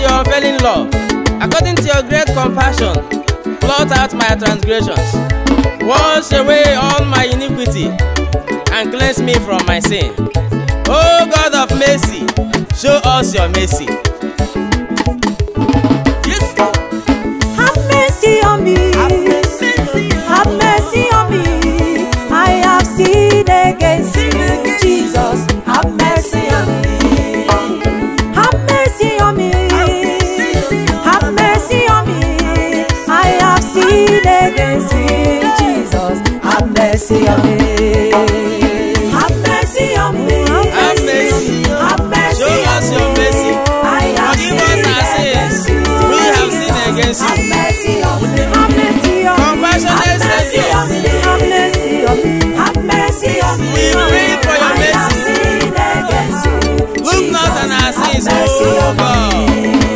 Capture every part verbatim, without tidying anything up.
your unfailing love, according to your great compassion, blot out my transgressions. Wash away all my iniquity and cleanse me from my sin. O God of mercy, show us your mercy. Yes. Have mercy on me. Have mercy on me. I have sinned against you, Jesus. Have mercy on me. Have mercy on me. Have mercy on me. I have sinned against you, Jesus. Have mercy on me. Have mercy on me. Have mercy. Have mercy. Show us your mercy. I have Forgive us our sins. We have sinned against Have you. mercy on me. Have mercy on me. Compassionate Savior, Have mercy on me. Have mercy on me. we pray for your I have mercy. sinned against you. Look not on our sins, mercy O on God.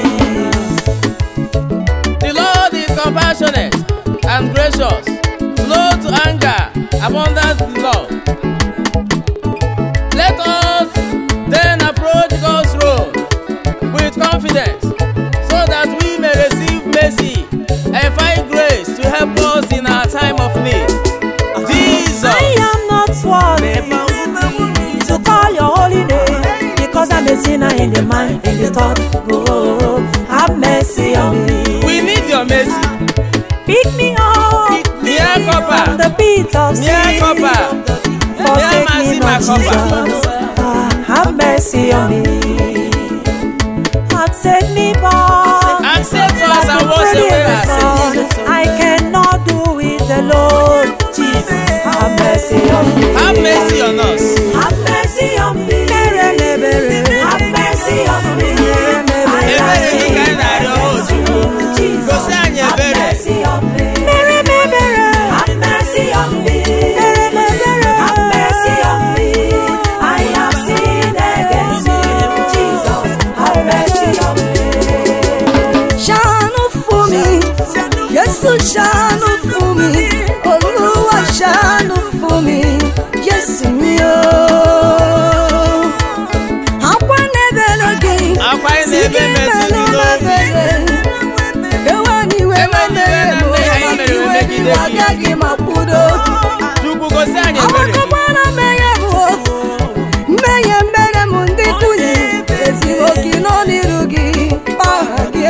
The Lord is compassionate and gracious, slow to anger, abundant in love. Let us then approach God's throne with confidence, so that we may receive mercy and find grace to help us in our time of need. Jesus, I am not worthy to call your holy name, because I'm a sinner in the mind, in the thought. Oh, have mercy on me. we need your mercy. Pick me up Near from copper, the pit of near sin. copper, Forsake mercy, me my not, copper. Jesus. Ah, have mercy on me. Accept me, Lord. Accept us and wash away our sins. I cannot do it alone. Jesus, have mercy on me. Have mercy on us. Have mercy on me. Have mercy on me. I have Ebere gị ka anyị na-arịọ otu. Jesus, Gosi anyị have ebere. mercy on me. Have mercy on me. Have mercy on me. I have sinned against you, Jesus. Have mercy on me. Ṣàánú fún mi, Jésù ṣàánú fún mi, Olúwa ṣàánú fún mi, Jésù mi o. Akwa n'ebere gị, Akwa ị si na-ebe gị mezi menụ ndị n'obi. mebere. Ewe n'iwe Ewe n'iwe memere na m, mmehie anyị maka mere iwe megide n'iwe gị. agaghị m akwụdo. Chukwu gosi anyị ebere gị. Awakọkwara mmehie m o, mmehie mere m ndị kwunye, ezigbo gị nọ n'iru gị, aha gị.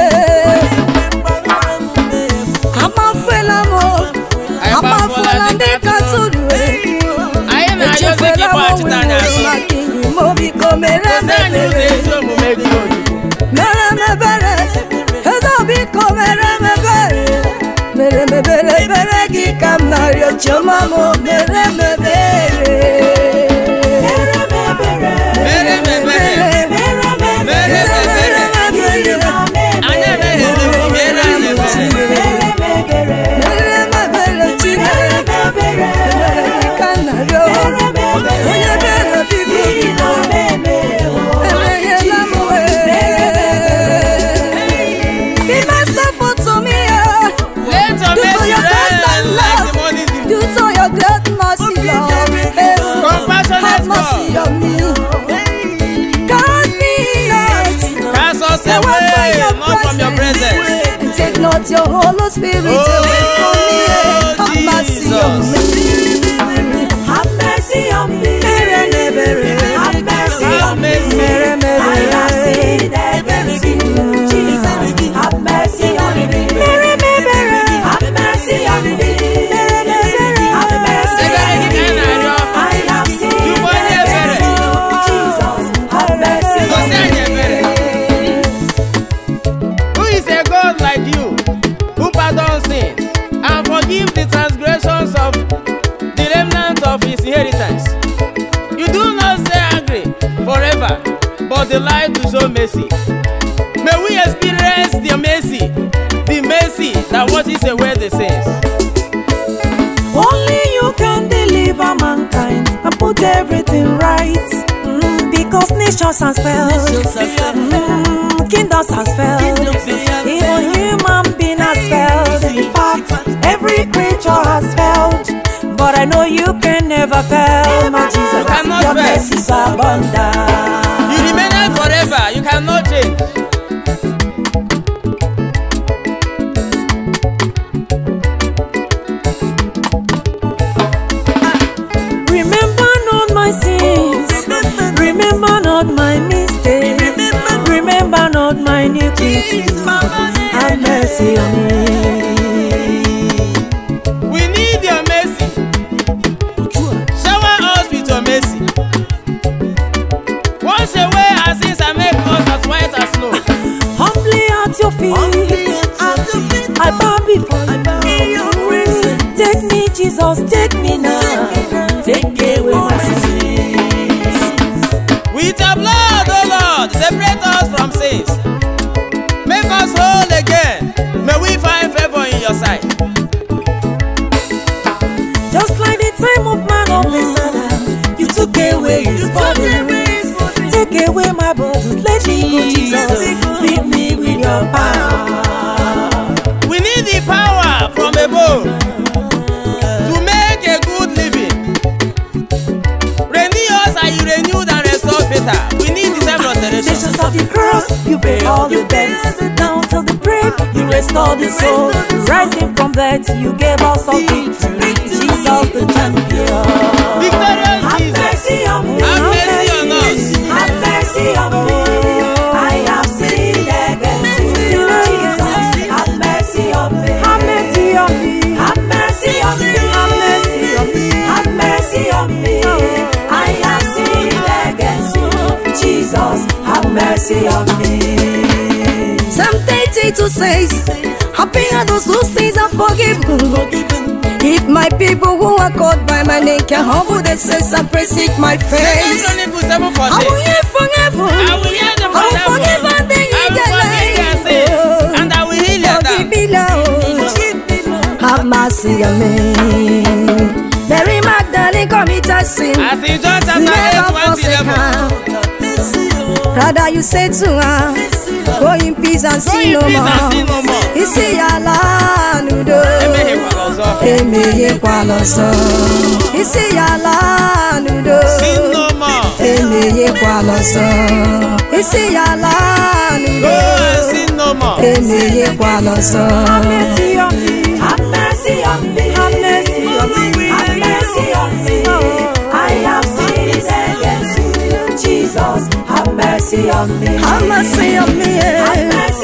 Amafela m o, Anyị amafela ndị katọlụ e. Anyị na-ayọzi gị Echefela m gbaghachite anyị onwe m azụ. maka iyi m biko mere m Gosi anyị ụzọ ebere, ezi omume gị Ojukwu. mere m ebere, eze biko mere m ebere, mere m ebere ebere gị ka m na-arịọ chiọma m, mere m ebere. Mere m ebere. Mere m ebere. Anyị emeghị gị, mere anyị ebere. Let your mercy reign like the morning dew. Compassionate God, cast us away, not from your presence. Take not your Holy Spirit away from me. Have mercy on me. Have mercy on me. Have mercy Have on me. mercy. I have sinned against you, Jesus. Have mercy on me. Have mercy on me. Have mercy on me. I have sinned against you, Jesus. Have mercy on Gosi anyị me. ebere. Who is a God like you, who pardons sins and forgive the transgressions of the remnant of his inheritance? You do not stay angry forever, but delight to show mercy. May we experience the mercy, the mercy that washes away the sins. Only you can deliver mankind and put everything right. Mm, because nations has failed, mm, kingdoms has failed, even human being has failed. In fact, every creature has failed. But I know you can never fail, my Jesus. cannot Your fail. mercy is abundant. You remain forever, you cannot change. my iniquity. Have mercy on me. We need your mercy. Shower us with your mercy. Wash away our sins and make us as white as snow. Humbly at your feet, I bow before you. Take me, Jesus, take me now. Take away my sins. With your blood, oh Lord, separate us from sins. Make us whole again. May we find favor in your sight. Just like the time of man of the Sabbath, you took away his body. Take away my body, let me go, Jesus. Feed me with your power. We need the power from above to make a good living. Renew us and you renewed and restored better. We need the same restoration. Stations of the cross, you pay all the debts. Down to the grave, you restore the soul. Rising from death, you gave us all victory. Jesus the champion. Victorious Have Jesus. mercy on me. Have mercy on us. Have mercy on me. I have sinned against you, Jesus. Have mercy on me. Have mercy on me. Have mercy on me. Have mercy on me. Have mercy on me. I have sinned against you, Jesus. Have mercy on me. Psalm thirty-two says, happy are those whose sins are forgiven. If my people who are called by my name can humble themselves and pray, seek my face, I will hear from heaven. I will hear them I will forgive and they I heal will their forgive their lives. sins, Oh, and I will heal their forgive land. me now. Have mercy on me. Mary Magdalene committed sin. As in John chapter Never eight, one to forsake eleven. her. Rather you say to her, go in peace and Go sin in no peace and sin no more. more. Isi yala nudo. Emehie kwa ọzọ. Emeye kwaloso. Isi yala nudo. Sin no more. Emeye kwaloso. Isi yala nudo. Go and sin no more. Emeye kwaloso. Have mercy on me. Have mercy on me. Have mercy on me. Have mercy on me. I have sinned against you, Jesus. Have mercy on me. Have mercy on me. Have mercy